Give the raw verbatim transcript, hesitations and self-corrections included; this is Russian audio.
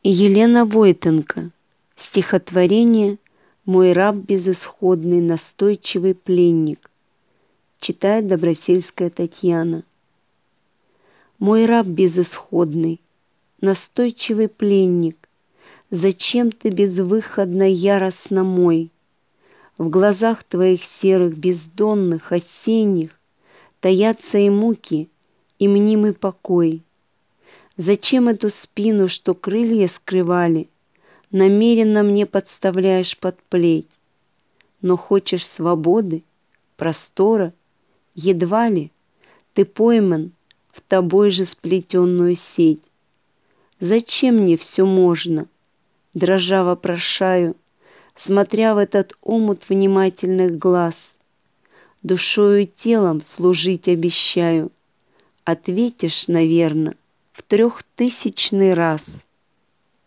Елена Войтенко. Стихотворение «Мой раб безысходный, настойчивый пленник». Читает Добросельская Татьяна. Мой раб безысходный, настойчивый пленник, зачем ты безвыходно яростно мой? В глазах твоих серых, бездонных, осенних таятся и муки, и мнимый покой. Зачем эту спину, что крылья скрывали, намеренно мне подставляешь под плеть? Но хочешь свободы, простора, едва ли ты пойман в тобой же сплетенную сеть. Зачем мне все можно, дрожа вопрошаю, смотря в этот омут внимательных глаз? Душою и телом служить обещаю, ответишь, наверно, в трехтысячный раз.